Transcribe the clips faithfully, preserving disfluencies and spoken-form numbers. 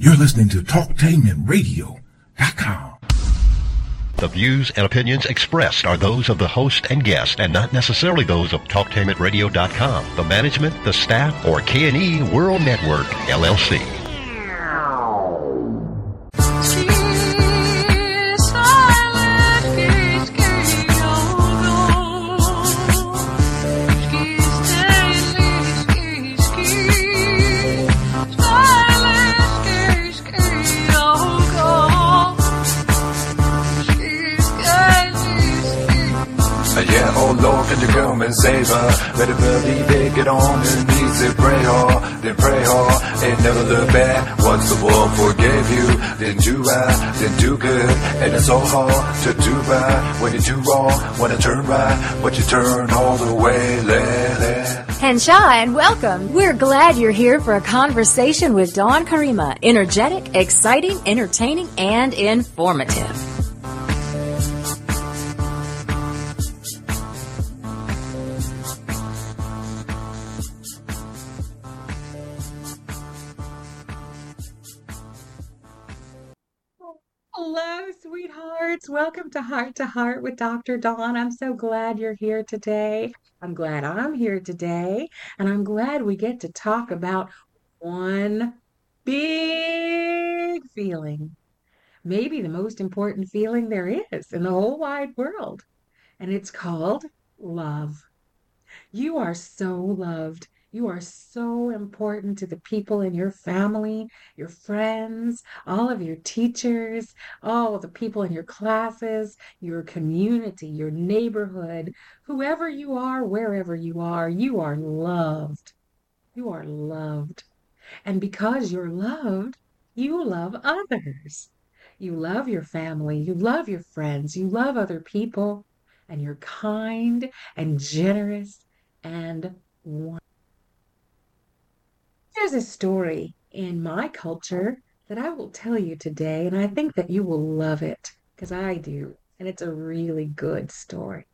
You're listening to talktainment radio dot com. The views and opinions expressed are those of the host and guest and not necessarily those of talktainment radio dot com, the management, the staff, or K and E World Network, L L C. Lord, can you come and save her? Better believe it, get on your knees and pray hard, then pray hard, and never look back. Once the world forgave you, then do right, then do good. And it's so hard to do right when you do wrong, when you turn right, but you turn all the way. Let, let. Henshaw, and welcome. We're glad you're here for a conversation with Dawn Karima. Energetic, exciting, entertaining, and informative. Hello, sweethearts. Welcome to Heart to Heart with Doctor Dawn. I'm so glad you're here today. I'm glad I'm here today. And I'm glad we get to talk about one big feeling. Maybe the most important feeling there is in the whole wide world. And it's called love. You are so loved. You are so important to the people in your family, your friends, all of your teachers, all of the people in your classes, your community, your neighborhood, whoever you are, wherever you are, you are loved. You are loved. And because you're loved, you love others. You love your family, you love your friends, you love other people, and you're kind and generous and wonderful. There's a story in my culture that I will tell you today, and I think that you will love it, because I do, and it's a really good story.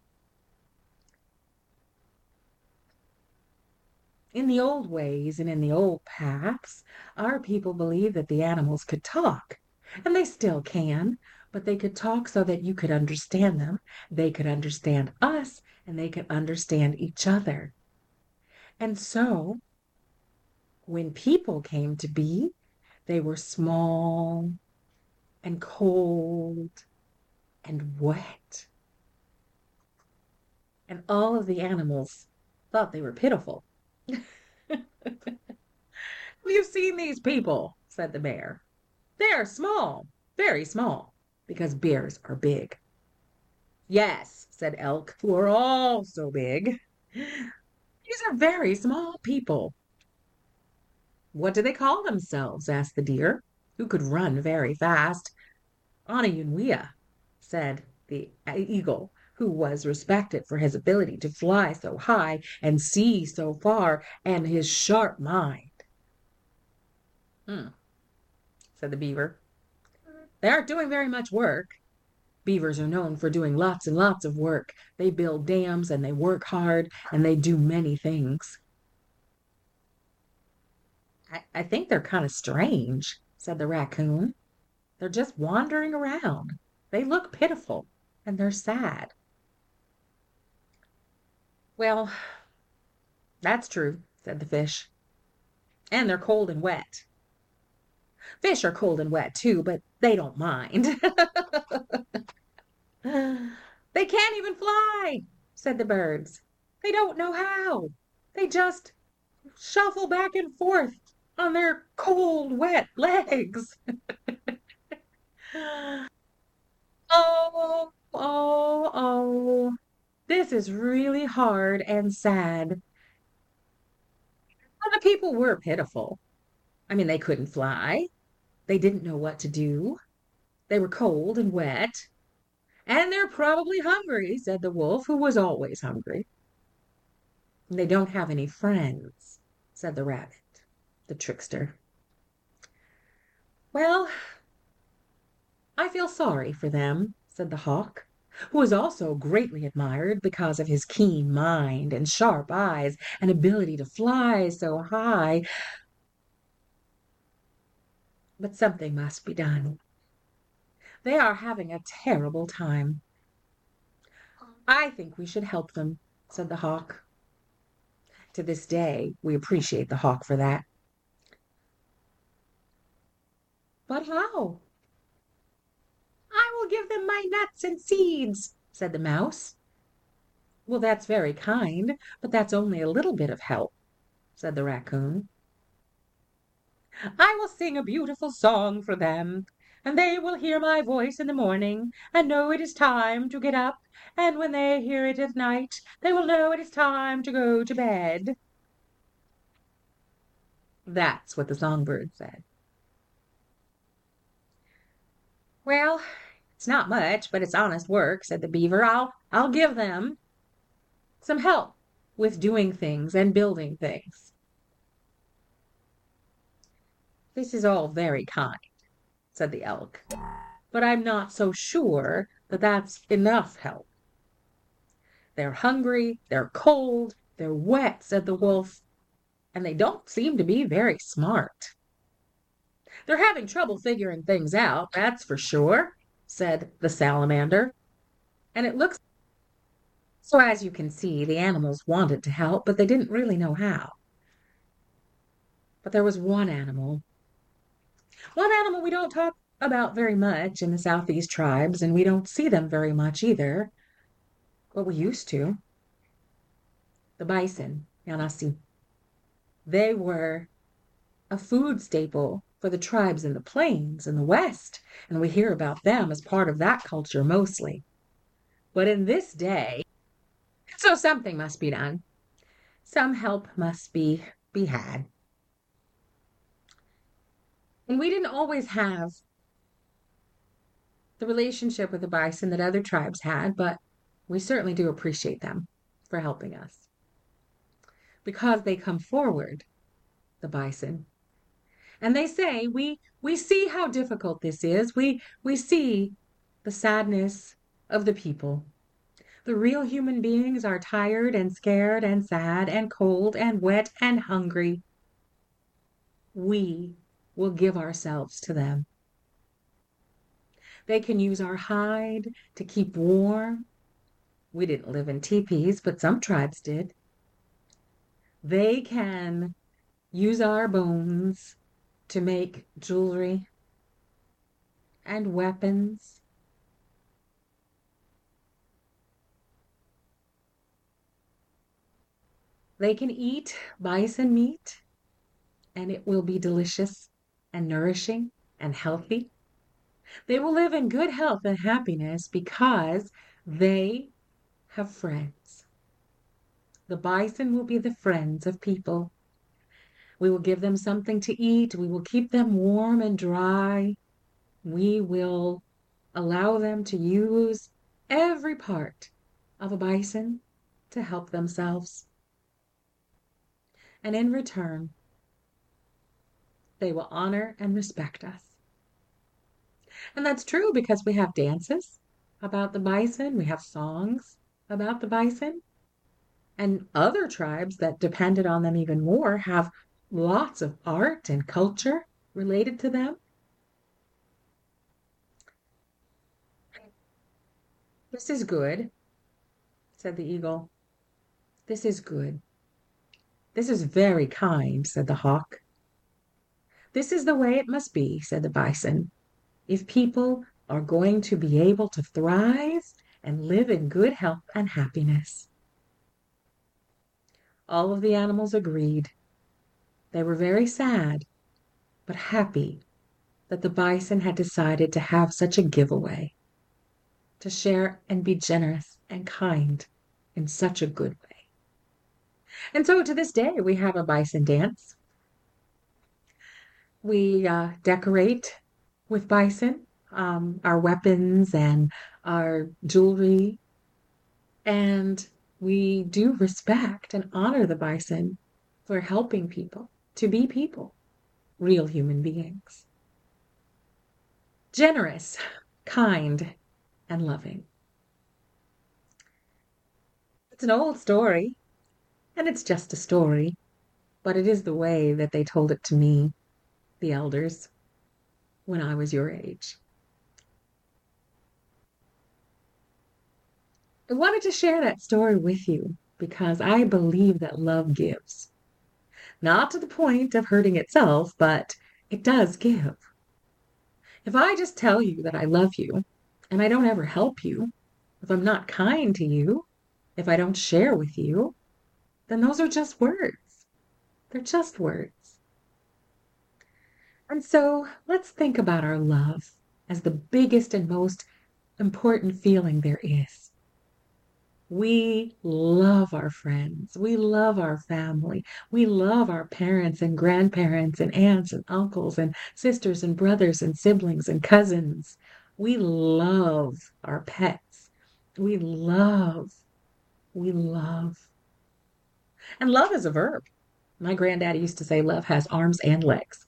In the old ways and in the old paths, our people believed that the animals could talk, and they still can, but they could talk so that you could understand them, they could understand us, and they could understand each other. And so, when people came to be, they were small and cold and wet. And all of the animals thought they were pitiful. Have you seen these people? Said the bear. They are small, very small, because bears are big. Yes, said elk, who are all so big. These are very small people. What do they call themselves? Asked the deer, who could run very fast. Anayunwea, said the eagle, who was respected for his ability to fly so high and see so far, and his sharp mind. Hmm, said the beaver. They aren't doing very much work. Beavers are known for doing lots and lots of work. They build dams, and they work hard, and they do many things. I, I think they're kind of strange, said the raccoon. They're just wandering around. They look pitiful, and they're sad. Well, that's true, said the fish. And they're cold and wet. Fish are cold and wet, too, but they don't mind. They can't even fly, said the birds. They don't know how. They just shuffle back and forth on their cold, wet legs. Oh, oh, oh. This is really hard and sad. Well, the people were pitiful. I mean, they couldn't fly. They didn't know what to do. They were cold and wet. And they're probably hungry, said the wolf, who was always hungry. They don't have any friends, said the rabbit, the trickster. Well, I feel sorry for them, said the hawk, who was also greatly admired because of his keen mind and sharp eyes and ability to fly so high. But something must be done. They are having a terrible time. I think we should help them, said the hawk. To this day, we appreciate the hawk for that. But how? I will give them my nuts and seeds, said the mouse. Well, that's very kind, but that's only a little bit of help, said the raccoon. I will sing a beautiful song for them, and they will hear my voice in the morning and know it is time to get up, and when they hear it at night, they will know it is time to go to bed. That's what the songbird said. Well, it's not much, but it's honest work, said the beaver. I'll, I'll give them some help with doing things and building things. This is all very kind, said the elk, but I'm not so sure that that's enough help. They're hungry, they're cold, they're wet, said the wolf, and they don't seem to be very smart. They're having trouble figuring things out, that's for sure, said the salamander. And it looks so, as you can see, the animals wanted to help, but they didn't really know how. But there was one animal, one animal we don't talk about very much in the Southeast tribes, and we don't see them very much either, but we used to. The bison, Yanasi. They were a food staple for the tribes in the plains in the West, and we hear about them as part of that culture mostly. But in this day, so something must be done. Some help must be, be had. And we didn't always have the relationship with the bison that other tribes had, but we certainly do appreciate them for helping us. Because they come forward, the bison, and they say, we we see how difficult this is. We we see the sadness of the people. The real human beings are tired and scared and sad and cold and wet and hungry. We will give ourselves to them. They can use our hide to keep warm. We didn't live in teepees, but some tribes did. They can use our bones to make jewelry and weapons. They can eat bison meat, and it will be delicious and nourishing and healthy. They will live in good health and happiness because they have friends. The bison will be the friends of people. We will give them something to eat. We will keep them warm and dry. We will allow them to use every part of a bison to help themselves. And in return, they will honor and respect us. And that's true because we have dances about the bison. We have songs about the bison. And other tribes that depended on them even more have lots of art and culture related to them. This is good, said the eagle. This is good. This is very kind, said the hawk. This is the way it must be, said the bison, if people are going to be able to thrive and live in good health and happiness. All of the animals agreed. They were very sad, but happy that the bison had decided to have such a giveaway, to share and be generous and kind in such a good way. And so to this day, we have a bison dance. We uh, decorate with bison, um, our weapons and our jewelry, and we do respect and honor the bison for helping people to be people, real human beings. Generous, kind, and loving. It's an old story, and it's just a story, but it is the way that they told it to me, the elders. when I was your age. I wanted to share that story with you because I believe that love gives. Not to the point of hurting itself, but it does give. If I just tell you that I love you and I don't ever help you, if I'm not kind to you, if I don't share with you, then those are just words. They're just words. And so let's think about our love as the biggest and most important feeling there is. We love our friends. We love our family. We love our parents and grandparents and aunts and uncles and sisters and brothers and siblings and cousins. We love our pets. We love, we love. And love is a verb. My granddaddy used to say love has arms and legs.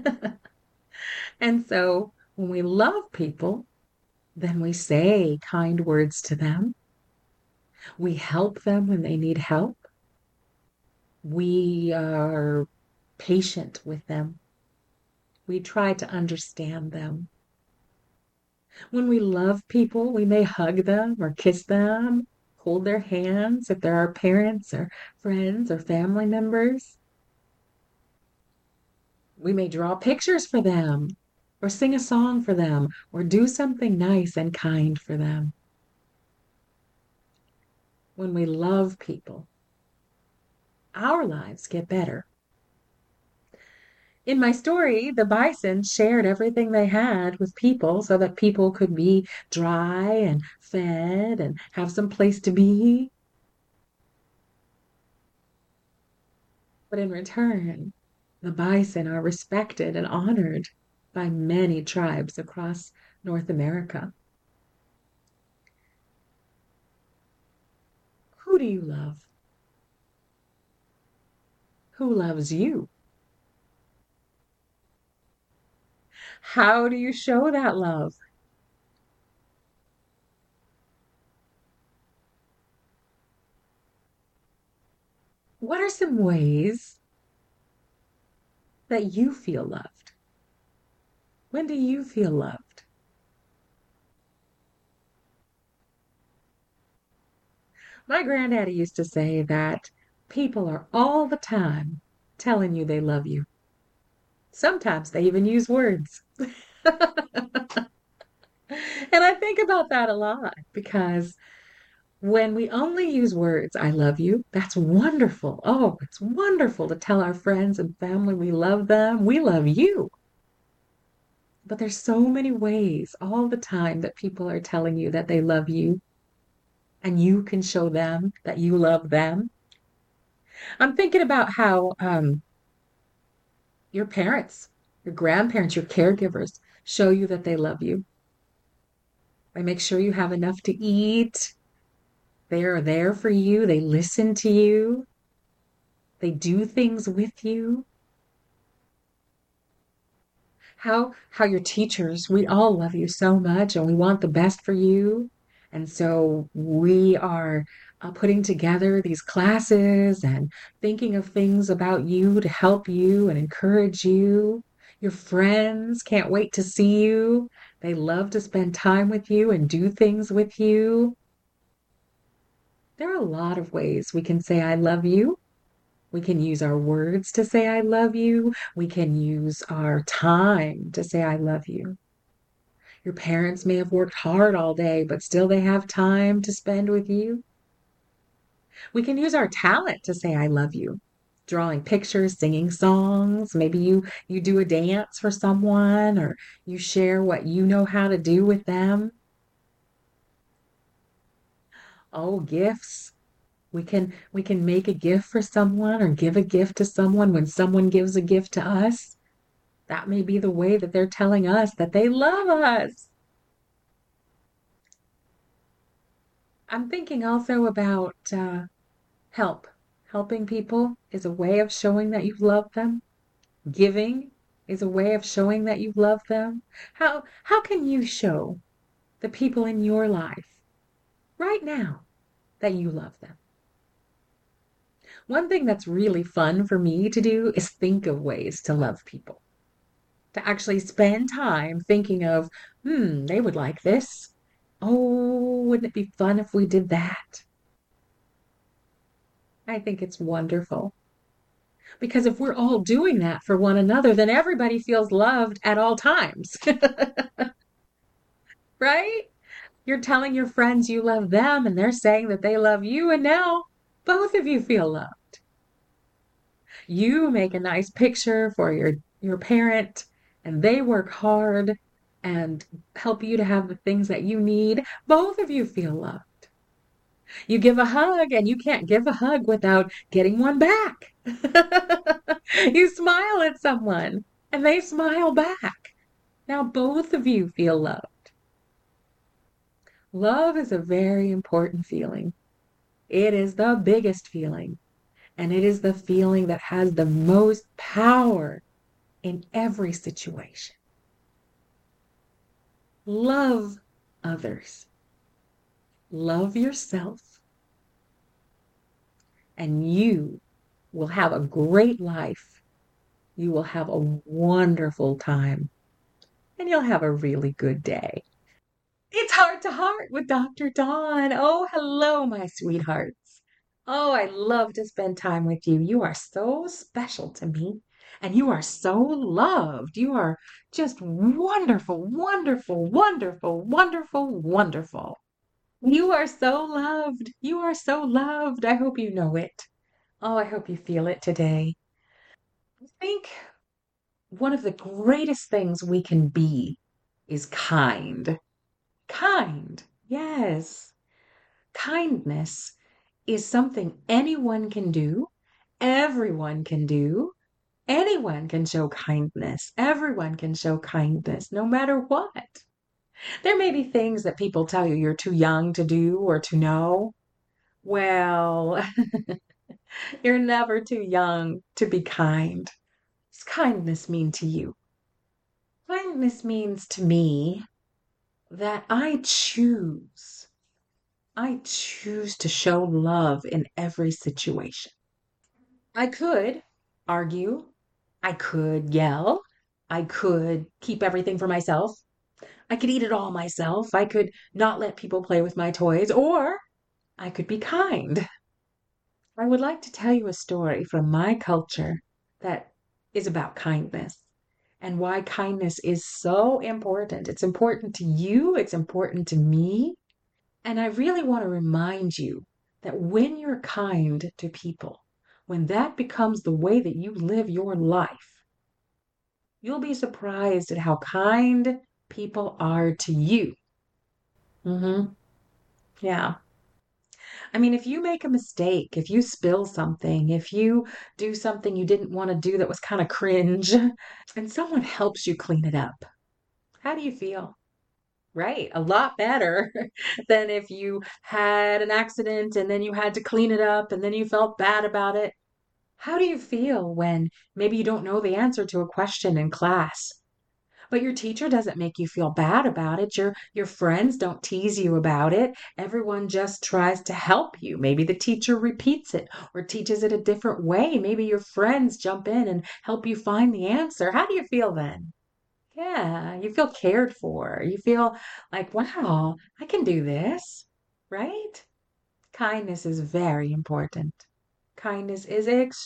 And so when we love people, then we say kind words to them. We help them when they need help. We are patient with them. We try to understand them. When we love people, we may hug them or kiss them, hold their hands if they're our parents or friends or family members. We may draw pictures for them or sing a song for them or do something nice and kind for them. When we love people, our lives get better. In my story, the bison shared everything they had with people so that people could be dry and fed and have some place to be. But in return, the bison are respected and honored by many tribes across North America. Who do you love? Who loves you? How do you show that love? What are some ways that you feel loved? When do you feel loved? My granddaddy used to say that people are all the time telling you they love you. Sometimes they even use words. And I think about that a lot because when we only use words, I love you, that's wonderful. Oh, it's wonderful to tell our friends and family we love them. We love you. But there's so many ways all the time that people are telling you that they love you, and you can show them that you love them. I'm thinking about how um, your parents, your grandparents, your caregivers show you that they love you. They make sure you have enough to eat. They are there for you. They listen to you. They do things with you. How, how your teachers, we all love you so much and we want the best for you. And so we are uh, putting together these classes and thinking of things about you to help you and encourage you. Your friends can't wait to see you. They love to spend time with you and do things with you. There are a lot of ways we can say, I love you. We can use our words to say, I love you. We can use our time to say, I love you. Your parents may have worked hard all day, but still they have time to spend with you. We can use our talent to say, I love you. Drawing pictures, singing songs. Maybe you, you do a dance for someone or you share what you know how to do with them. Oh, gifts. We can, we can make a gift for someone or give a gift to someone when someone gives a gift to us. That may be the way that they're telling us that they love us. I'm thinking also about uh, help. Helping people is a way of showing that you love them. Giving is a way of showing that you love them. How, how can you show the people in your life right now that you love them? One thing that's really fun for me to do is think of ways to love people. to actually spend time thinking of, hmm, they would like this. Oh, wouldn't it be fun if we did that? I think it's wonderful. Because if we're all doing that for one another, then everybody feels loved at all times, right? You're telling your friends you love them, and they're saying that they love you, and now both of you feel loved. You make a nice picture for your your parent, and they work hard and help you to have the things that you need. Both of you feel loved. You give a hug, and you can't give a hug without getting one back. You smile at someone, and they smile back. Now both of you feel loved. Love is a very important feeling. It is the biggest feeling, and it is the feeling that has the most power in every situation. Love others. Love yourself, and you will have a great life. You will have a wonderful time, and you'll have a really good day. It's Heart to Heart with Doctor Dawn. Oh, hello, my sweethearts. Oh, I love to spend time with you. You are so special to me, and you are so loved. You are just wonderful, wonderful, wonderful, wonderful, wonderful. You are so loved. You are so loved. I hope you know it. Oh, I hope you feel it today. I think one of the greatest things we can be is kind. Kind, yes. Kindness is something anyone can do, everyone can do, anyone can show kindness, everyone can show kindness, no matter what. There may be things that people tell you you're too young to do or to know. Well, you're never too young to be kind. What's kindness mean to you? Kindness means to me that I choose. I choose to show love in every situation. I could argue. I could yell. I could keep everything for myself. I could eat it all myself. I could not let people play with my toys, or I could be kind. I would like to tell you a story from my culture that is about kindness and why kindness is so important. It's important to you, it's important to me. And I really want to remind you that when you're kind to people, when that becomes the way that you live your life, you'll be surprised at how kind people are to you. Mm-hmm. Yeah. I mean, if you make a mistake, if you spill something, if you do something you didn't want to do that was kind of cringe, and someone helps you clean it up, how do you feel? Right, a lot better than if you had an accident and then you had to clean it up and then you felt bad about it. How do you feel when maybe you don't know the answer to a question in class, but your teacher doesn't make you feel bad about it? Your your friends don't tease you about it. Everyone just tries to help you. Maybe the teacher repeats it or teaches it a different way. Maybe your friends jump in and help you find the answer. How do you feel then? Yeah, you feel cared for. You feel like, wow, I can do this, right? Kindness is very important. Kindness is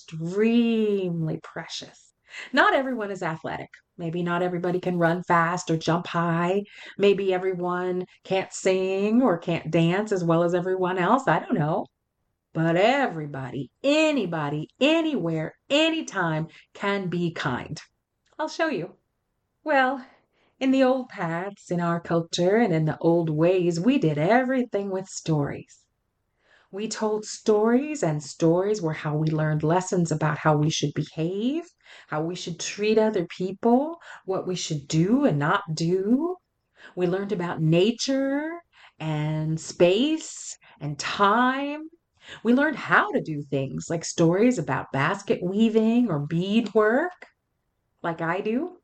extremely precious. Not everyone is athletic. Maybe not everybody can run fast or jump high. Maybe everyone can't sing or can't dance as well as everyone else. I don't know. But everybody, anybody, anywhere, anytime can be kind. I'll show you. Well, in the old paths, in our culture, and in the old ways, we did everything with stories. We told stories, and stories were how we learned lessons about how we should behave, how we should treat other people, what we should do and not do. We learned about nature and space and time. We learned how to do things like stories about basket weaving or beadwork, like I do,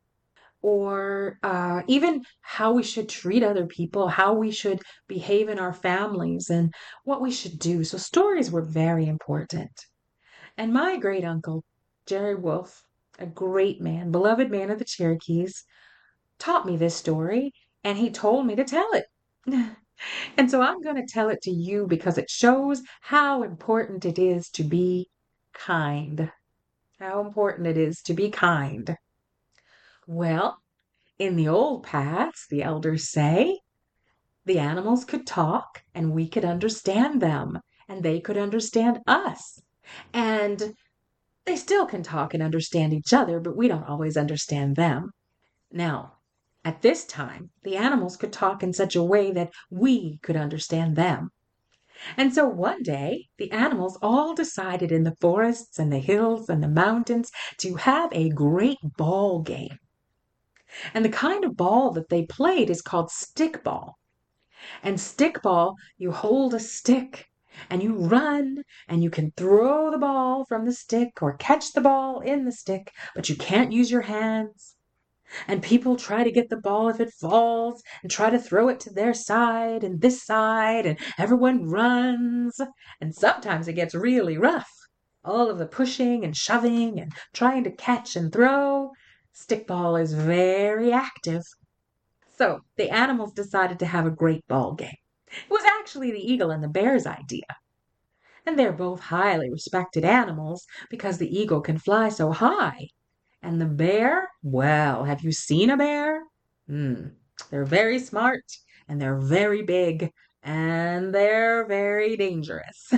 or uh, even how we should treat other people, how we should behave in our families, and what we should do. So stories were very important. And my great uncle, Jerry Wolf, a great man, beloved man of the Cherokees, taught me this story, and he told me to tell it. And so I'm going to tell it to you because it shows how important it is to be kind. How important it is to be kind. Well, in the old past, the elders say, the animals could talk and we could understand them, and they could understand us. And they still can talk and understand each other, but we don't always understand them. Now, at this time, the animals could talk in such a way that we could understand them. And so one day, the animals all decided in the forests and the hills and the mountains to have a great ball game. And the kind of ball that they played is called stickball. And stickball, you hold a stick and you run and you can throw the ball from the stick or catch the ball in the stick, but you can't use your hands. And people try to get the ball if it falls and try to throw it to their side and this side, and everyone runs. And sometimes it gets really rough. All of the pushing and shoving and trying to catch and throw. Stickball is very active. So the animals decided to have a great ball game. It was actually the eagle and the bear's idea. And they're both highly respected animals because the eagle can fly so high. And the bear, well, have you seen a bear? Hmm, they're very smart, and they're very big, and they're very dangerous.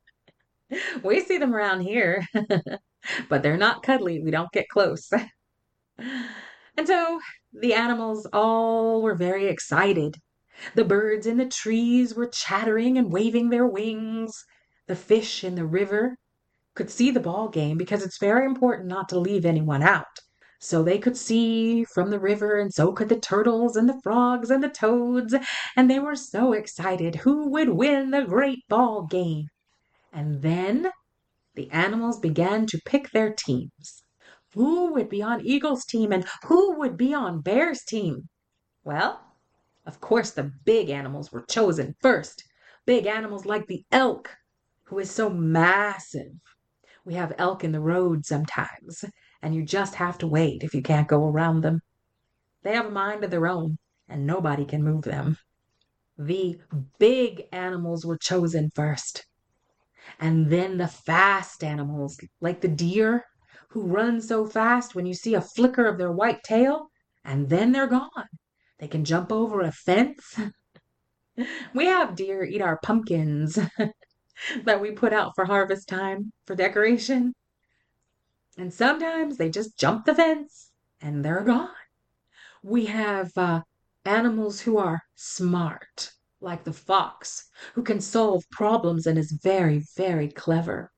We see them around here, but they're not cuddly. We don't get close. And so the animals all were very excited. The birds in the trees were chattering and waving their wings. The fish in the river could see the ball game because it's very important not to leave anyone out. So they could see from the river, and so could the turtles and the frogs and the toads, and they were so excited who would win the great ball game. And then the animals began to pick their teams. Who would be on Eagle's team and who would be on Bear's team? Well, of course the big animals were chosen first. Big animals like the elk, who is so massive. We have elk in the road sometimes, and you just have to wait if you can't go around them. They have a mind of their own, and nobody can move them. The big animals were chosen first. And then the fast animals, like the deer, who run so fast when you see a flicker of their white tail, and then they're gone. They can jump over a fence. We have deer eat our pumpkins that we put out for harvest time for decoration. And sometimes they just jump the fence and they're gone. We have uh, animals who are smart, like the fox, who can solve problems and is very, very clever.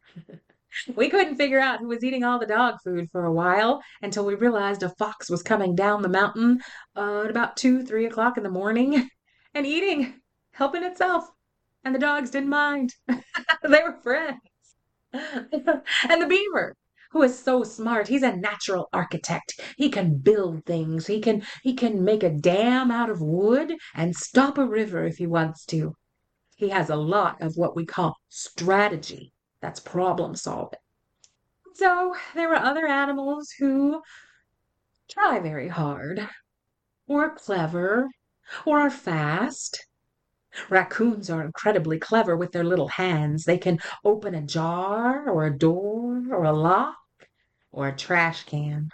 We couldn't figure out who was eating all the dog food for a while until we realized a fox was coming down the mountain uh, at about two, three o'clock in the morning and eating, helping itself. And the dogs didn't mind. They were friends. And the beaver, who is so smart, he's a natural architect. He can build things. He can he can make a dam out of wood and stop a river if he wants to. He has a lot of what we call strategy. That's problem solving. So there were other animals who try very hard, or are clever, or are fast. Raccoons are incredibly clever with their little hands. They can open a jar or a door or a lock or a trash can.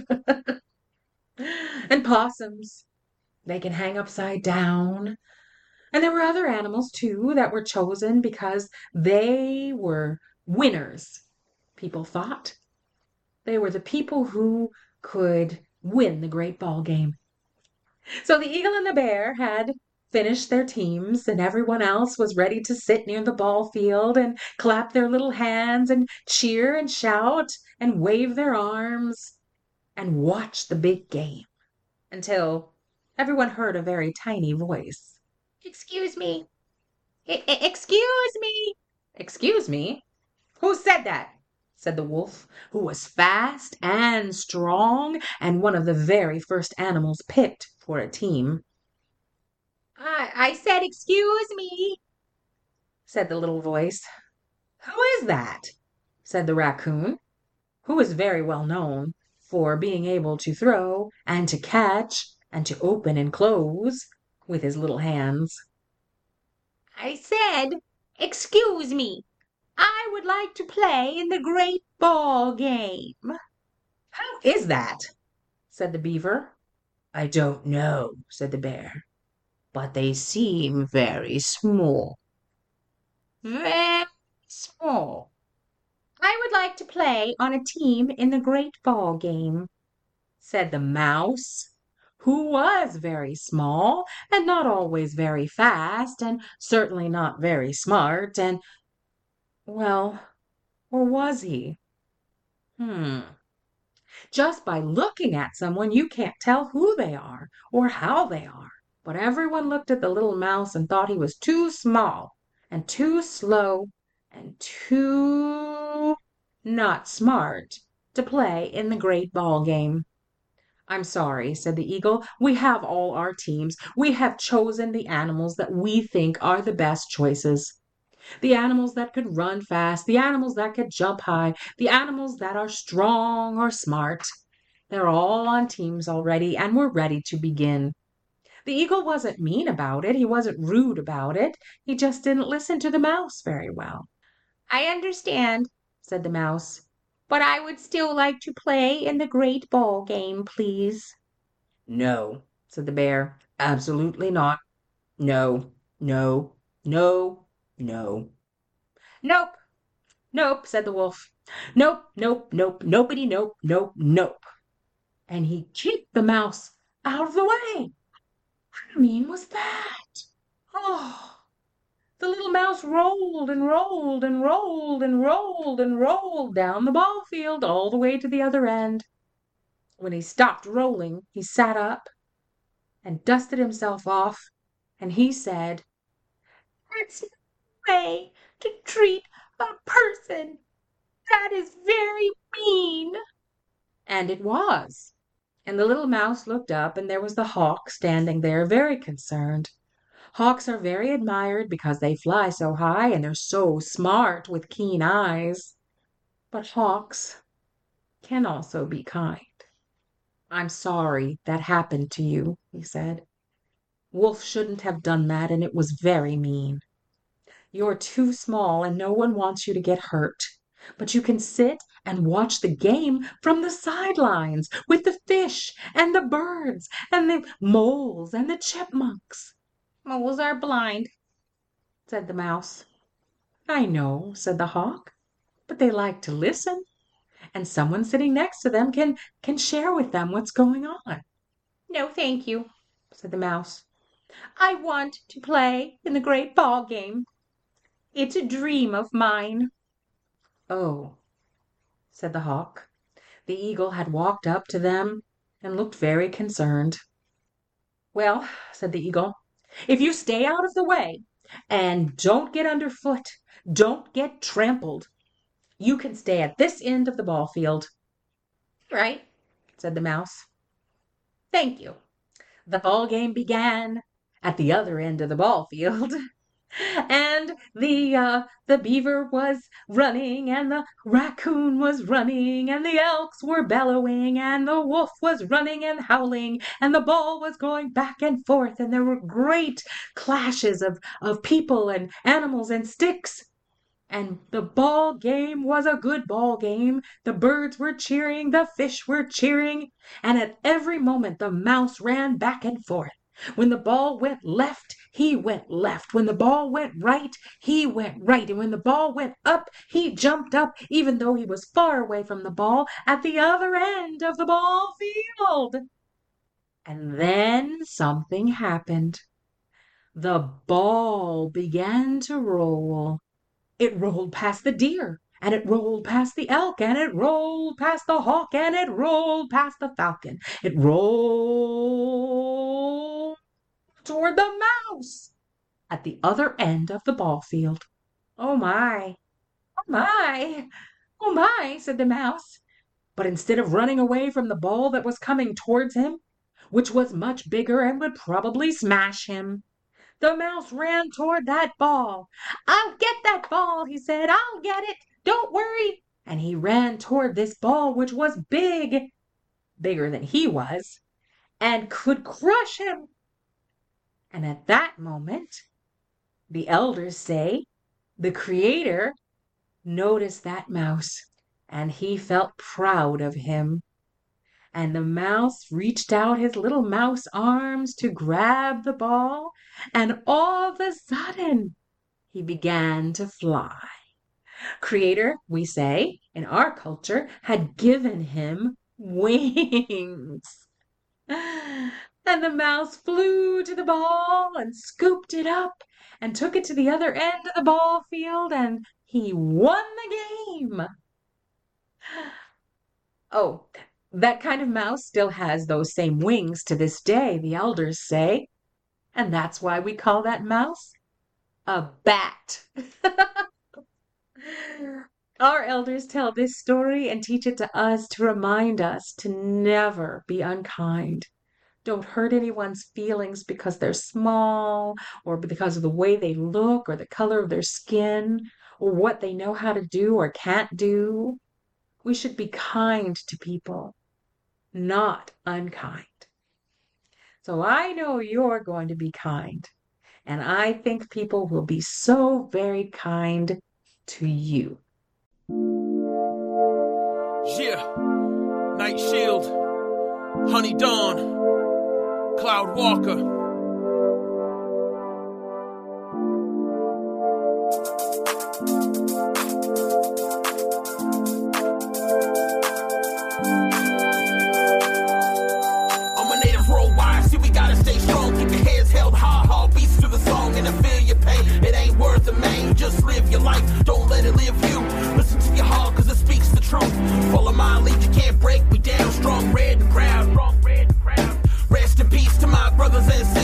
And possums, they can hang upside down. And there were other animals too that were chosen because they were winners, people thought. They were the people who could win the great ball game. So the eagle and the bear had finished their teams, and everyone else was ready to sit near the ball field and clap their little hands and cheer and shout and wave their arms and watch the big game until everyone heard a very tiny voice. "Excuse me. I- I- excuse me. Excuse me? Who said that?" said the wolf, who was fast and strong and one of the very first animals picked for a team. I, I said, "Excuse me," said the little voice. "Who is that?" said the raccoon. who is very well known for being able to throw and to catch and to open and close with his little hands. I said, excuse me, I would like to play in the great ball game. How is that? Said the Beaver. I don't know, said the Bear, but they seem very small. Very small. I would like to play on a team in the great ball game, said the Mouse, who was very small and not always very fast and certainly not very smart and, well, or was he? Hmm. Just by looking at someone, you can't tell who they are or how they are. But everyone looked at the little mouse and thought he was too small and too slow and too not smart to play in the great ball game. I'm sorry, said the Eagle. We have all our teams. We have chosen the animals that we think are the best choices. The animals that could run fast, the animals that could jump high, the animals that are strong or smart. They're all on teams already, and we're ready to begin. The Eagle wasn't mean about it. He wasn't rude about it. He just didn't listen to the Mouse very well. I understand, said the Mouse, but I would still like to play in the great ball game, please. No, said the Bear, absolutely not. No, no, no, no. Nope, nope, said the Wolf. Nope, nope, nope, nobody, nope, nope, nope. And he kicked the Mouse out of the way. How mean was that? Oh, the little mouse rolled and rolled and rolled and rolled and rolled down the ball field all the way to the other end. When he stopped rolling, he sat up and dusted himself off, and he said, That's no way to treat a person. That is very mean. And it was. And the little mouse looked up, and there was the hawk standing there, very concerned. Hawks are very admired because they fly so high and they're so smart with keen eyes. But hawks can also be kind. I'm sorry that happened to you, he said. Wolf shouldn't have done that, and it was very mean. You're too small, and no one wants you to get hurt. But you can sit and watch the game from the sidelines with the fish and the birds and the moles and the chipmunks. Moles are blind, said the mouse. I know, said the hawk, but they like to listen, and someone sitting next to them can, can share with them what's going on. No, thank you, said the mouse. I want to play in the great ball game. It's a dream of mine. Oh, said the hawk. The eagle had walked up to them and looked very concerned. Well, said the eagle, if you stay out of the way and don't get underfoot, don't get trampled, you can stay at this end of the ball field. Right, said the mouse. Thank you. The ball game began at the other end of the ball field. And the uh, the beaver was running, and the raccoon was running, and the elks were bellowing, and the wolf was running and howling, and the ball was going back and forth, and there were great clashes of, of people and animals and sticks. And the ball game was a good ball game. The birds were cheering, the fish were cheering, and at every moment the mouse ran back and forth. When the ball went left, he went left. When the ball went right, he went right. And when the ball went up, he jumped up, even though he was far away from the ball at the other end of the ball field. And then something happened. The ball began to roll. It rolled past the deer, and it rolled past the elk, and it rolled past the hawk, and it rolled past the falcon. It rolled toward the mouse at the other end of the ball field. Oh my, oh my, oh my, said the mouse. But instead of running away from the ball that was coming towards him, which was much bigger and would probably smash him, the mouse ran toward that ball. I'll get that ball, he said. I'll get it. Don't worry. and he ran toward this ball, which was big, bigger than he was, and could crush him. And at that moment, the elders say, the Creator noticed that mouse, and he felt proud of him. And the mouse reached out his little mouse arms to grab the ball, and all of a sudden, he began to fly. Creator, we say, in our culture, had given him wings. And the mouse flew to the ball and scooped it up and took it to the other end of the ball field, and he won the game. Oh, that kind of mouse still has those same wings to this day, the elders say. And that's why we call that mouse a bat. Our elders tell this story and teach it to us to remind us to never be unkind. Don't hurt anyone's feelings because they're small, or because of the way they look, or the color of their skin, or what they know how to do or can't do. We should be kind to people, not unkind. So I know you're going to be kind, and I think people will be so very kind to you. Yeah, Night Shield, Honey Dawn, Cloud Walker. I'm a native worldwide, see we gotta stay strong. Keep your heads held high, hard beats to the song, and I feel your pain. It ain't worth a man, just live your life, don't let it live you. Listen to your heart, cause it speaks the truth. Follow my lead, you can't break me down. Strong, red and proud, strong, red and proud. Rest in peace to my brothers and sisters.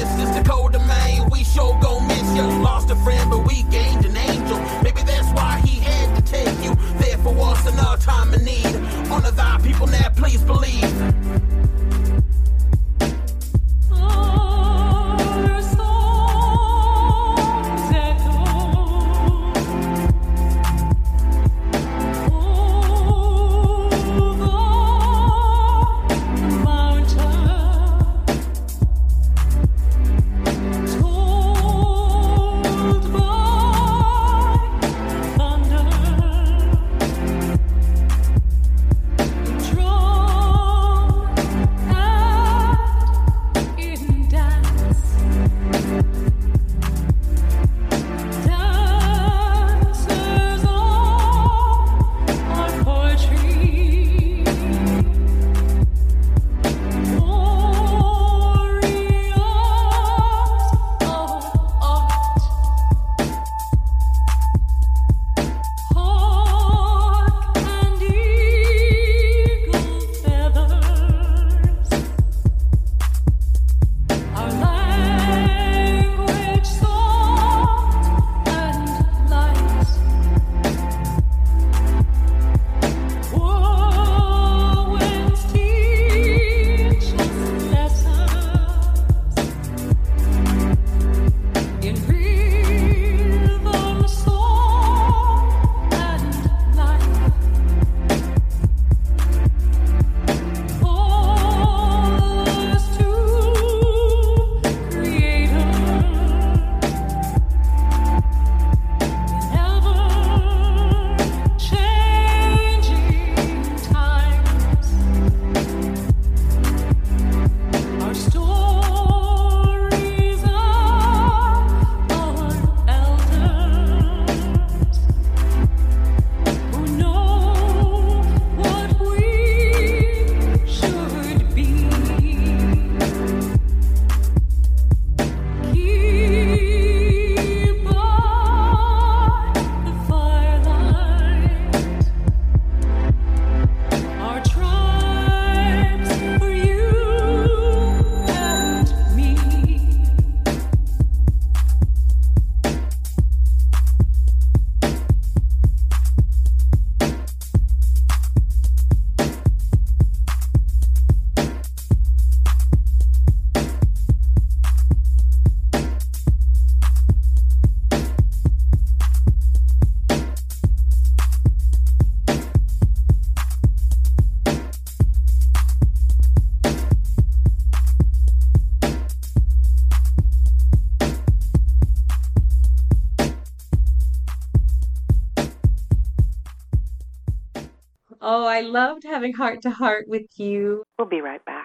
Oh, I loved having Heart to Heart with you. We'll be right back.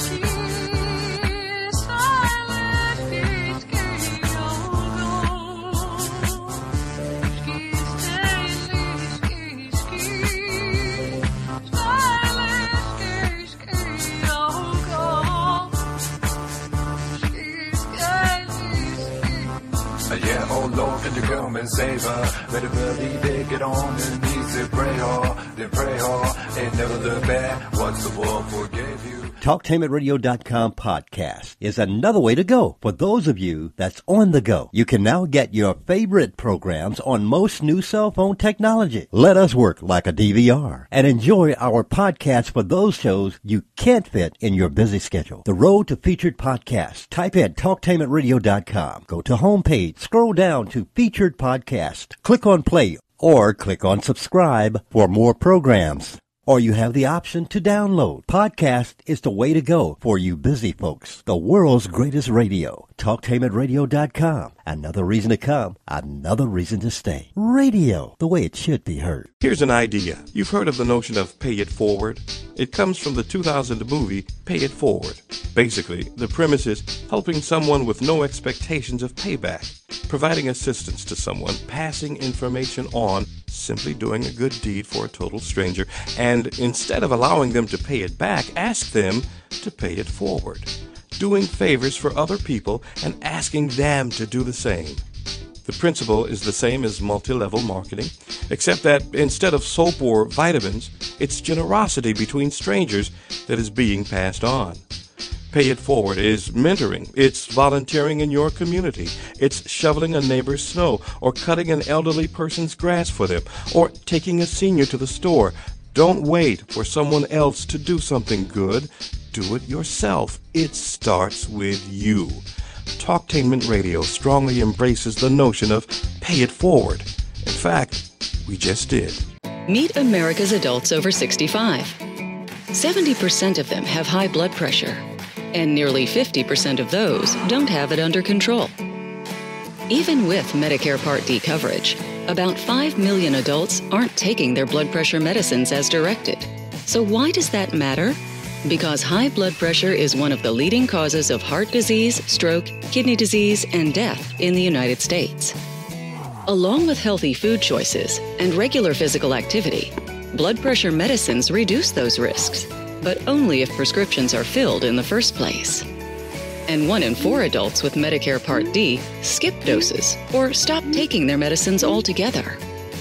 Yeah, oh Lord, can you come and save her? Better believe it, get on your knees and pray hard, then pray hard, and never look back. Once the world forgave you. Talktainment Radio dot com podcast is another way to go. For those of you that's on the go, you can now get your favorite programs on most new cell phone technology. Let us work like a D V R and enjoy our podcast for those shows you can't fit in your busy schedule. The road to featured podcasts. Type in Talktainment Radio dot com. Go to homepage, scroll down to featured podcast, click on play or click on subscribe for more programs. Or you have the option to download. Podcast is the way to go for you busy folks. The world's greatest radio. Talktainment Radio dot com. Another reason to come. Another reason to stay. Radio, the way it should be heard. Here's an idea. You've heard of the notion of pay it forward? It comes from the two thousand movie Pay It Forward. Basically, the premise is helping someone with no expectations of payback, providing assistance to someone, passing information on, simply doing a good deed for a total stranger, and instead of allowing them to pay it back, ask them to pay it forward. Doing favors for other people and asking them to do the same. The principle is the same as multi-level marketing, except that instead of soap or vitamins, it's generosity between strangers that is being passed on. Pay It Forward is mentoring. It's volunteering in your community. It's shoveling a neighbor's snow or cutting an elderly person's grass for them or taking a senior to the store. Don't wait for someone else to do something good. Do it yourself. It starts with you. Talktainment Radio strongly embraces the notion of pay it forward. In fact, we just did. Meet America's adults over sixty-five. seventy percent of them have high blood pressure, and nearly fifty percent of those don't have it under control. Even with Medicare Part D coverage, about five million adults aren't taking their blood pressure medicines as directed. So why does that matter? Because high blood pressure is one of the leading causes of heart disease, stroke, kidney disease, and death in the United States. Along with healthy food choices and regular physical activity, blood pressure medicines reduce those risks, but only if prescriptions are filled in the first place. And one in four adults with Medicare Part D skip doses or stop taking their medicines altogether.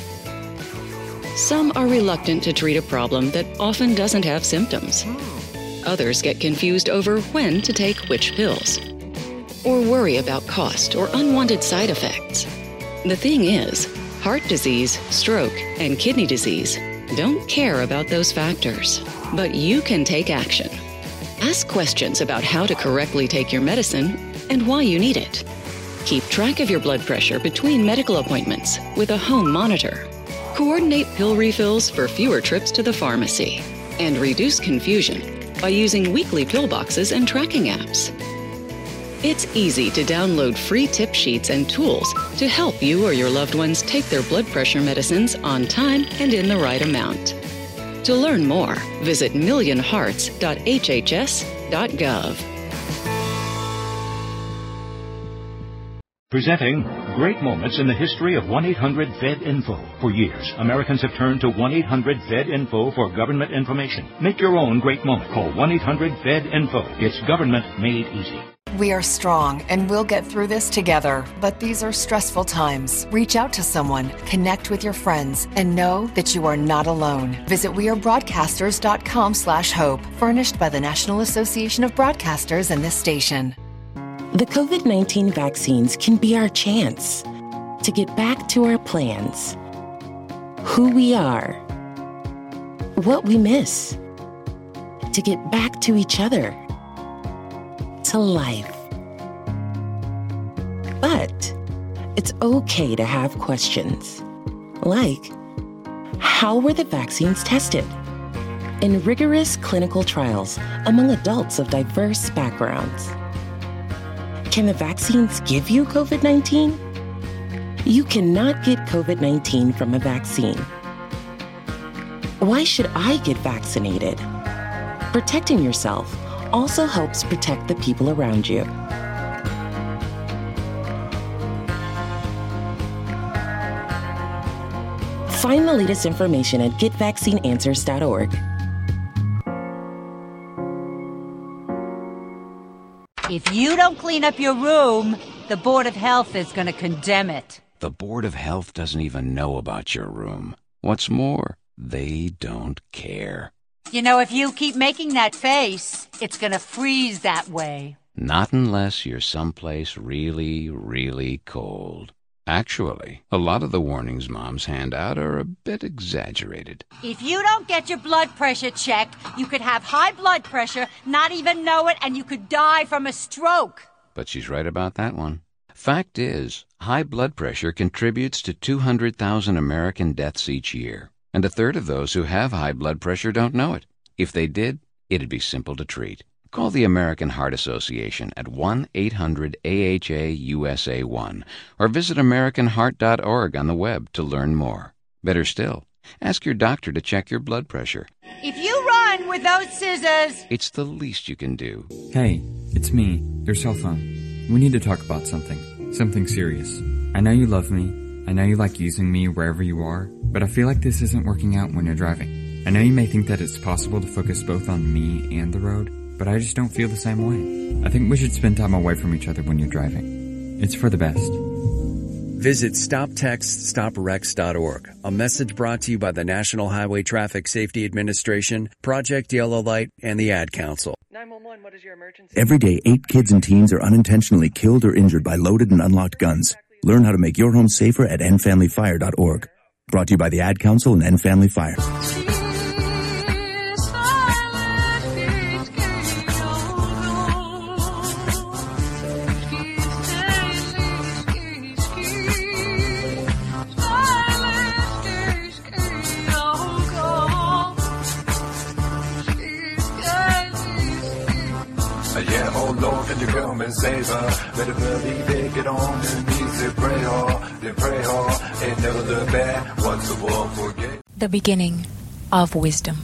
Some are reluctant to treat a problem that often doesn't have symptoms. Others get confused over when to take which pills, or worry about cost or unwanted side effects. The thing is, heart disease, stroke, and kidney disease don't care about those factors, but you can take action. Ask questions about how to correctly take your medicine and why you need it. Keep track of your blood pressure between medical appointments with a home monitor. Coordinate pill refills for fewer trips to the pharmacy, and reduce confusion by using weekly pill boxes and tracking apps. It's easy to download free tip sheets and tools to help you or your loved ones take their blood pressure medicines on time and in the right amount. To learn more, visit million hearts dot h h s dot gov. Presenting great moments in the history of one eight hundred V E D Info. For years, Americans have turned to one eight hundred V E D Info for government information. Make your own great moment. Call one eight hundred V E D Info. It's government made easy. We are strong and we'll get through this together, but these are stressful times. Reach out to someone, connect with your friends, and know that you are not alone. Visit wearebroadcasters dot com slash hope, furnished by the National Association of Broadcasters and this station. The COVID nineteen vaccines can be our chance to get back to our plans, who we are, what we miss, to get back to each other, to life. But it's okay to have questions, like, how were the vaccines tested? In rigorous clinical trials among adults of diverse backgrounds. Can the vaccines give you COVID nineteen? You cannot get COVID nineteen from a vaccine. Why should I get vaccinated? Protecting yourself also helps protect the people around you. Find the latest information at get vaccine answers dot org. If you don't clean up your room, the Board of Health is going to condemn it. The Board of Health doesn't even know about your room. What's more, they don't care. You know, if you keep making that face, it's going to freeze that way. Not unless you're someplace really, really cold. Actually, a lot of the warnings moms hand out are a bit exaggerated. If you don't get your blood pressure checked, you could have high blood pressure, not even know it, and you could die from a stroke. But she's right about that one. Fact is, high blood pressure contributes to two hundred thousand American deaths each year, and a third of those who have high blood pressure don't know it. If they did, it'd be simple to treat. Call the American Heart Association at one eight hundred A H A U S A one or visit american heart dot org on the web to learn more. Better still, ask your doctor to check your blood pressure. If you run with those scissors... It's the least you can do. Hey, it's me, your cell phone. We need to talk about something. Something serious. I know you love me. I know you like using me wherever you are, but I feel like this isn't working out when you're driving. I know you may think that it's possible to focus both on me and the road, but I just don't feel the same way. I think we should spend time away from each other when you're driving. It's for the best. Visit stop text stop wrecks dot org, a message brought to you by the National Highway Traffic Safety Administration, Project Yellow Light, and the Ad Council. nine one one, what is your emergency? Every day, eight kids and teens are unintentionally killed or injured by loaded and unlocked guns. Learn how to make your home safer at end family fire dot org. Brought to you by the Ad Council and End Family Fire. Yeah, oh Lord, can you come and save her? Better believe it, get on your knees and pray hard, then pray hard, and never look back. Once the world forget. The beginning of wisdom.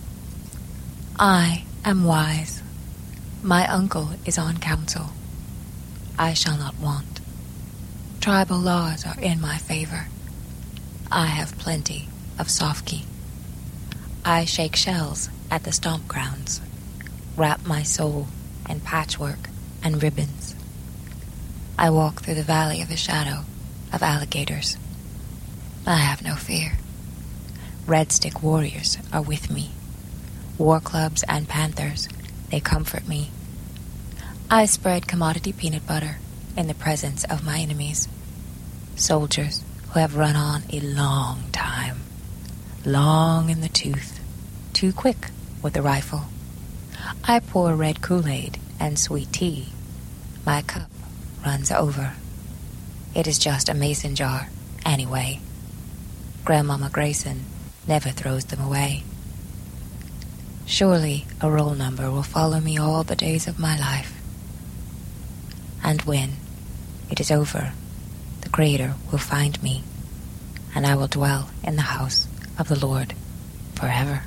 I am wise. My uncle is on council. I shall not want. Tribal laws are in my favor. I have plenty of sofki. I shake shells at the stomp grounds, wrap my soul in patchwork and ribbons. I walk through the valley of the shadow of alligators. I have no fear. Red stick warriors are with me. War clubs and panthers, they comfort me. I spread commodity peanut butter in the presence of my enemies. Soldiers who have run on a long time. Long in the tooth. Too quick with the rifle. I pour red Kool-Aid and sweet tea. My cup runs over. It is just a mason jar, anyway. Grandmama Grayson never throws them away. Surely a roll number will follow me all the days of my life. And when it is over, the Creator will find me, and I will dwell in the house of the Lord forever.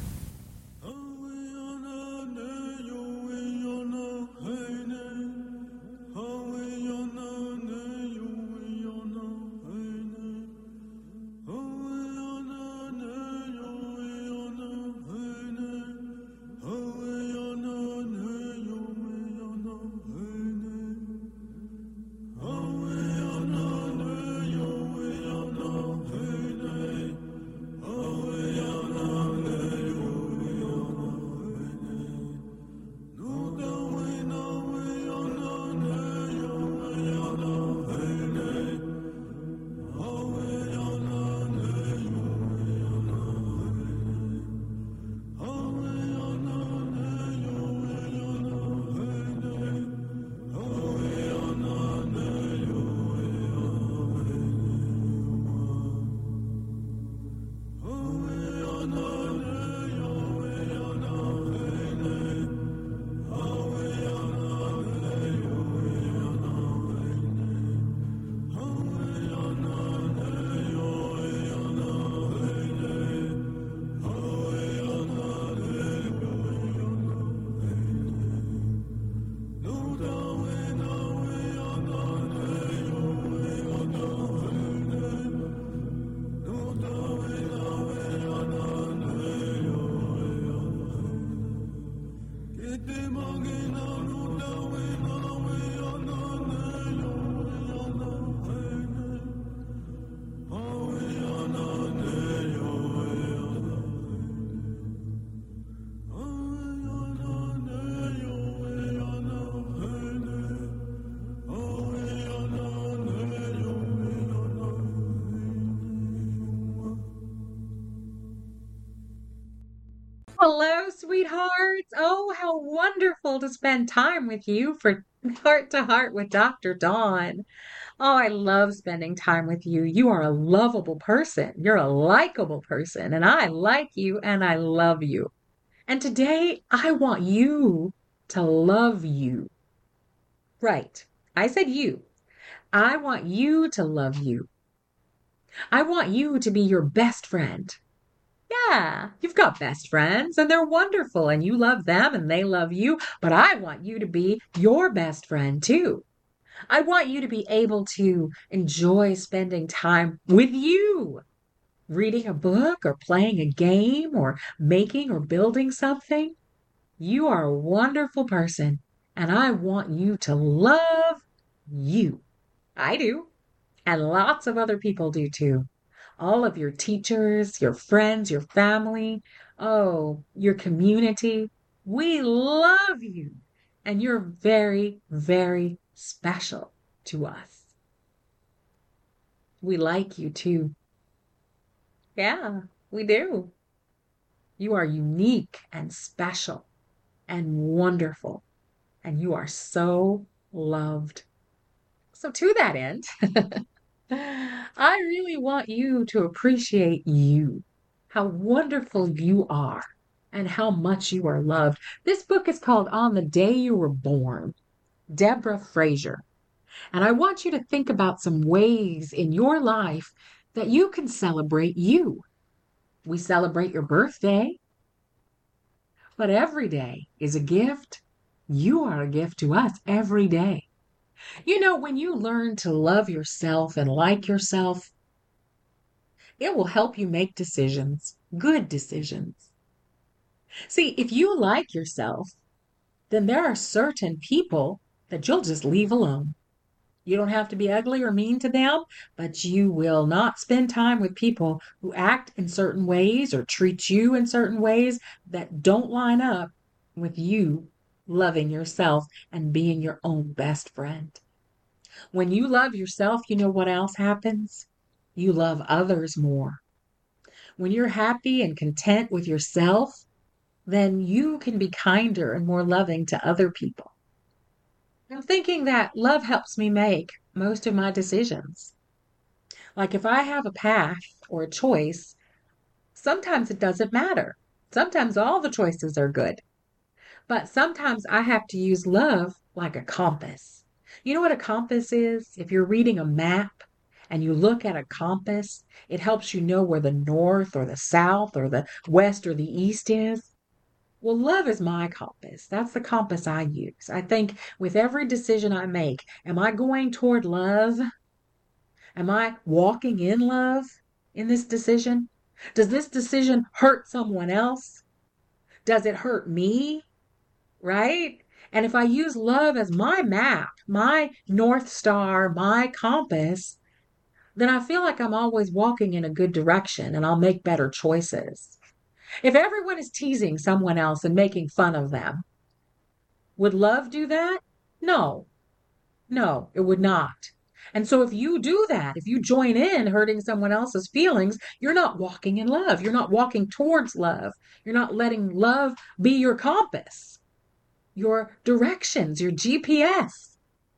Hello, sweethearts. Oh, how wonderful to spend time with you for Heart to Heart with Doctor Dawn. Oh, I love spending time with you. You are a lovable person. You're a likable person, and I like you and I love you. And today I want you to love you. Right. I said you. I want you to love you. I want you to be your best friend. Yeah, you've got best friends and they're wonderful and you love them and they love you, but I want you to be your best friend too. I want you to be able to enjoy spending time with you, reading a book or playing a game or making or building something. You are a wonderful person and I want you to love you. I do. And lots of other people do too. All of your teachers, your friends, your family, oh, your community. We love you. And you're very, very special to us. We like you too. Yeah, we do. You are unique and special and wonderful. And you are so loved. So to that end, I really want you to appreciate you, how wonderful you are, and how much you are loved. This book is called On the Day You Were Born, Deborah Fraser. And I want you to think about some ways in your life that you can celebrate you. We celebrate your birthday, but every day is a gift. You are a gift to us every day. You know, when you learn to love yourself and like yourself, it will help you make decisions, good decisions. See, if you like yourself, then there are certain people that you'll just leave alone. You don't have to be ugly or mean to them, but you will not spend time with people who act in certain ways or treat you in certain ways that don't line up with you loving yourself and being your own best friend. When you love yourself, you know what else happens? You love others more. When you're happy and content with yourself, then you can be kinder and more loving to other people. I'm thinking that love helps me make most of my decisions. Like if I have a path or a choice, sometimes it doesn't matter. Sometimes all the choices are good. But sometimes I have to use love like a compass. You know what a compass is? If you're reading a map and you look at a compass, it helps you know where the north or the south or the west or the east is. Well, love is my compass. That's the compass I use. I think with every decision I make, am I going toward love? Am I walking in love in this decision? Does this decision hurt someone else? Does it hurt me? Right? And if I use love as my map, my North Star, my compass, then I feel like I'm always walking in a good direction and I'll make better choices. If everyone is teasing someone else and making fun of them, would love do that? No. No, it would not. And so if you do that, if you join in hurting someone else's feelings, you're not walking in love. You're not walking towards love. You're not letting love be your compass, your directions, your G P S.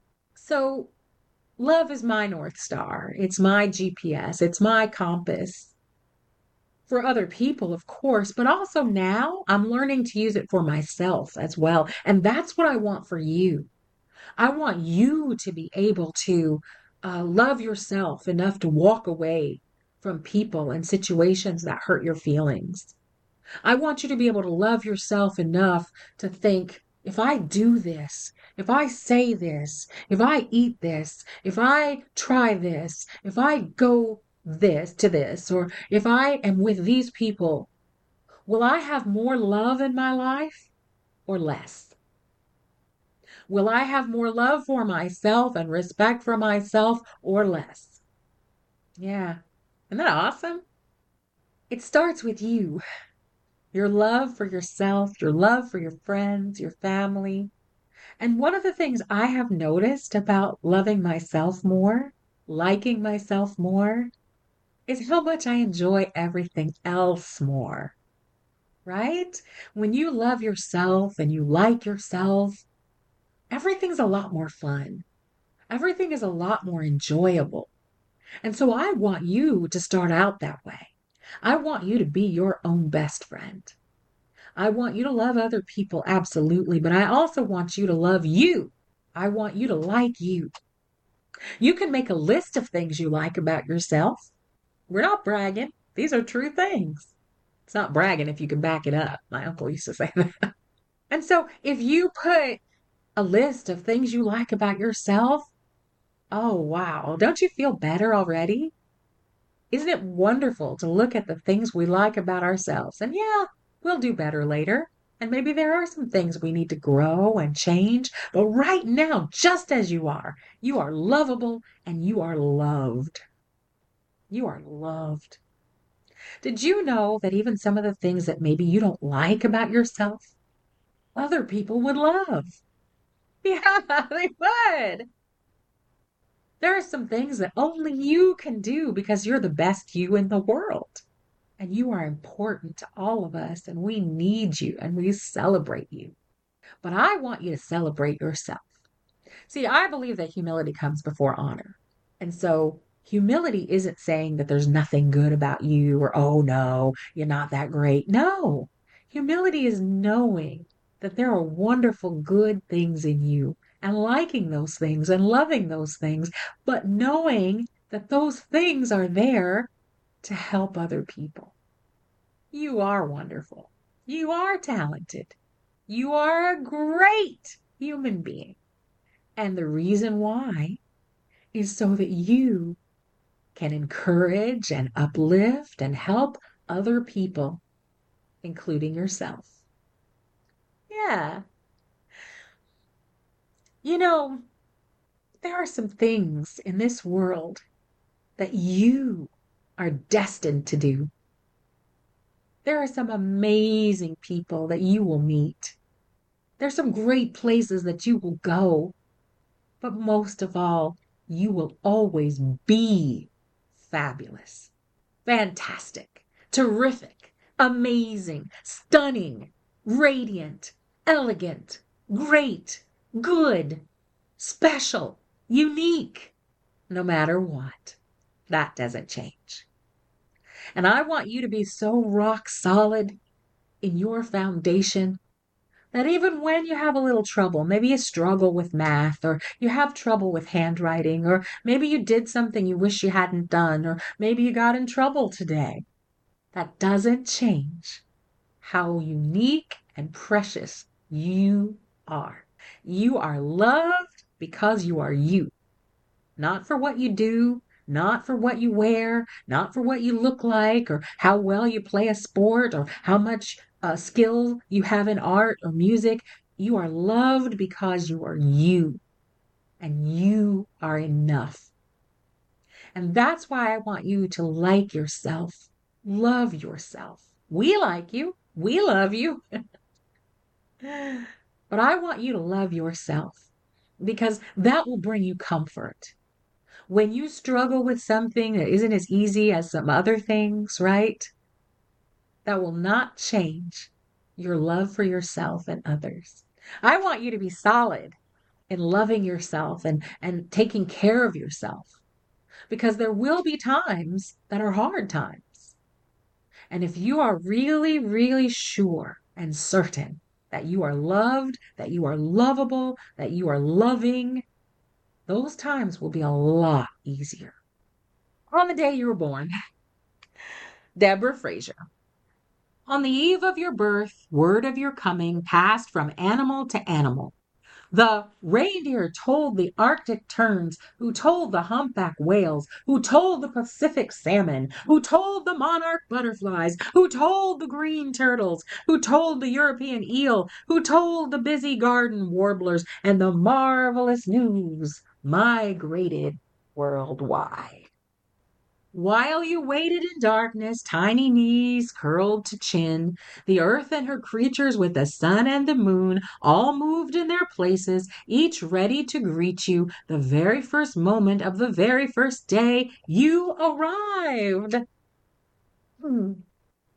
So love is my North Star. It's my G P S. It's my compass. For other people, of course, but also now I'm learning to use it for myself as well. And that's what I want for you. I want you to be able to uh, love yourself enough to walk away from people and situations that hurt your feelings. I want you to be able to love yourself enough to think, if I do this, if I say this, if I eat this, if I try this, if I go this to this, or if I am with these people, will I have more love in my life or less? Will I have more love for myself and respect for myself or less? Yeah. Isn't that awesome? It starts with you. Your love for yourself, your love for your friends, your family. And one of the things I have noticed about loving myself more, liking myself more, is how much I enjoy everything else more. right? When you love yourself and you like yourself, everything's a lot more fun. Everything is a lot more enjoyable. And so I want you to start out that way. I want you to be your own best friend. I want you to love other people, absolutely, but I also want you to love you. I want you to like you. You can make a list of things you like about yourself. We're not bragging. These are true things. It's not bragging if you can back it up. My uncle used to say that. And so if you put a list of things you like about yourself, oh, wow, don't you feel better already? Isn't it wonderful to look at the things we like about ourselves? And yeah, we'll do better later. And maybe there are some things we need to grow and change. But right now, just as you are, you are lovable and you are loved. You are loved. Did you know that even some of the things that maybe you don't like about yourself, other people would love? Yeah, they would. There are some things that only you can do because you're the best you in the world. And you are important to all of us, and we need you, and we celebrate you. But I want you to celebrate yourself. See, I believe that humility comes before honor. And so humility isn't saying that there's nothing good about you or, oh no, you're not that great. No, humility is knowing that there are wonderful, good things in you and liking those things and loving those things, but knowing that those things are there to help other people. You are wonderful. You are talented. You are a great human being. And the reason why is so that you can encourage and uplift and help other people, including yourself. Yeah. You know, there are some things in this world that you are destined to do. There are some amazing people that you will meet. There's some great places that you will go. But most of all, you will always be fabulous, fantastic, terrific, amazing, stunning, radiant, elegant, great, good, special, unique, no matter what. That doesn't change. And I want you to be so rock solid in your foundation that even when you have a little trouble, maybe you struggle with math, or you have trouble with handwriting, or maybe you did something you wish you hadn't done, or maybe you got in trouble today, that doesn't change how unique and precious you are. You are loved because you are you. Not for what you do, not for what you wear, not for what you look like, or how well you play a sport, or how much uh, skill you have in art or music. You are loved because you are you, and you are enough. And that's why I want you to like yourself, love yourself. We like you, we love you. But I want you to love yourself, because that will bring you comfort. When you struggle with something that isn't as easy as some other things, right? That will not change your love for yourself and others. I want you to be solid in loving yourself and, and taking care of yourself, because there will be times that are hard times. And if you are really, really sure and certain that you are loved, that you are lovable, that you are loving, those times will be a lot easier. On the day you were born, Deborah Fraser. On the eve of your birth, word of your coming passed from animal to animal. The reindeer told the Arctic terns, who told the humpback whales, who told the Pacific salmon, who told the monarch butterflies, who told the green turtles, who told the European eel, who told the busy garden warblers, and the marvelous news migrated worldwide. While you waited in darkness, tiny knees curled to chin, the earth and her creatures with the sun and the moon all moved in their places, each ready to greet you the very first moment of the very first day you arrived. Hmm.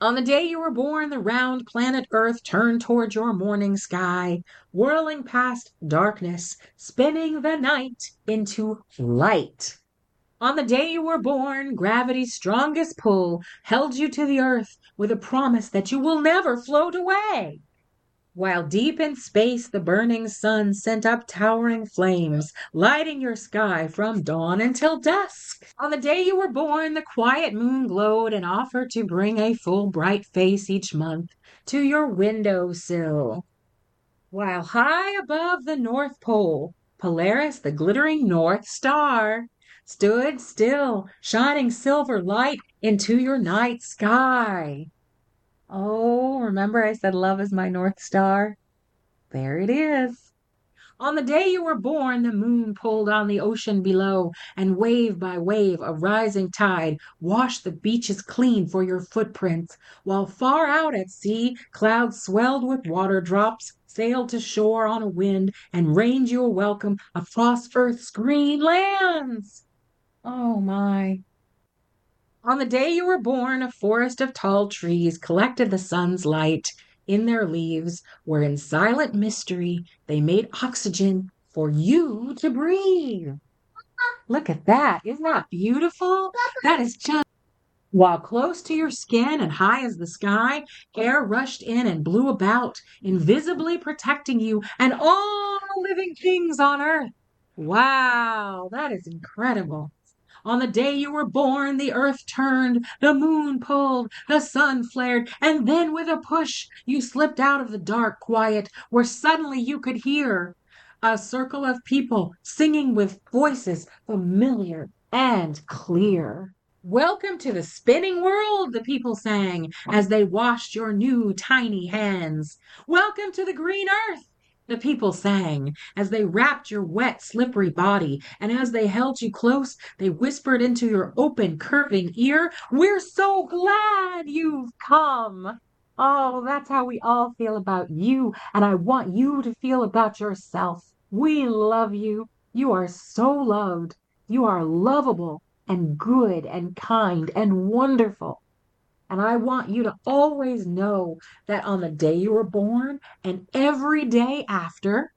On the day you were born, the round planet Earth turned toward your morning sky, whirling past darkness, spinning the night into light. On the day you were born, gravity's strongest pull held you to the earth with a promise that you will never float away. While deep in space, the burning sun sent up towering flames, lighting your sky from dawn until dusk. On the day you were born, the quiet moon glowed and offered to bring a full bright face each month to your windowsill. While high above the North Pole, Polaris, the glittering North Star, stood still, shining silver light into your night sky. Oh, remember I said love is my North Star? There it is. On the day you were born, the moon pulled on the ocean below, and wave by wave a rising tide washed the beaches clean for your footprints, while far out at sea, clouds swelled with water drops, sailed to shore on a wind, and rained you a welcome across Earth's green lands. Oh, my. On the day you were born, a forest of tall trees collected the sun's light in their leaves, where in silent mystery they made oxygen for you to breathe. Look at that. Isn't that beautiful? That is just... While close to your skin and high as the sky, air rushed in and blew about, invisibly protecting you and all living things on Earth. Wow, that is incredible. On the day you were born, the earth turned, the moon pulled, the sun flared, and then with a push, you slipped out of the dark quiet where suddenly you could hear a circle of people singing with voices familiar and clear. Welcome to the spinning world, the people sang as they washed your new tiny hands. Welcome to the green earth, the people sang as they wrapped your wet, slippery body, and as they held you close, they whispered into your open, curving ear, "We're so glad you've come." Oh, that's how we all feel about you, and I want you to feel about yourself. We love you. You are so loved. You are lovable and good and kind and wonderful. And I want you to always know that on the day you were born and every day after,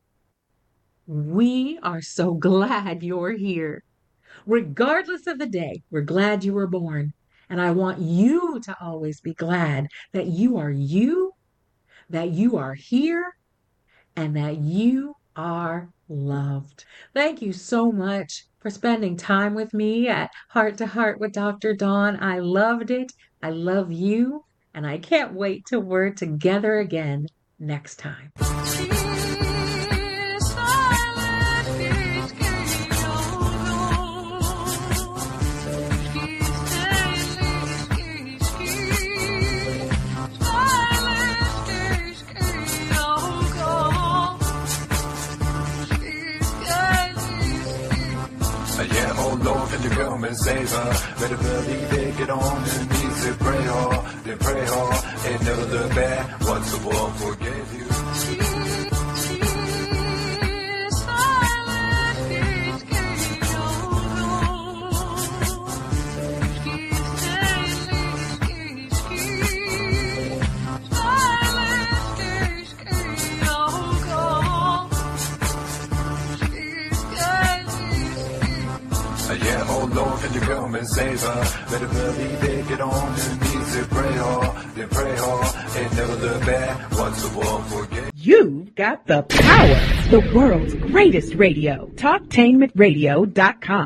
we are so glad you're here. Regardless of the day, we're glad you were born. And I want you to always be glad that you are you, that you are here, and that you are loved. Thank you so much for spending time with me at Heart to Heart with Doctor Dawn. I loved it. I love you, and I can't wait till we're together again next time. Yeah, oh Lord, can you come and save her? Better believe it, get on your knees and pray hard, then pray hard, and never look back once the world forgave you. Yeah, oh Lord, can you come and save her? Better believe it, get on your knees and pray hard, then pray hard, and never look back once the world forgave. You've got the power, the world's greatest radio, talk tainment radio dot com.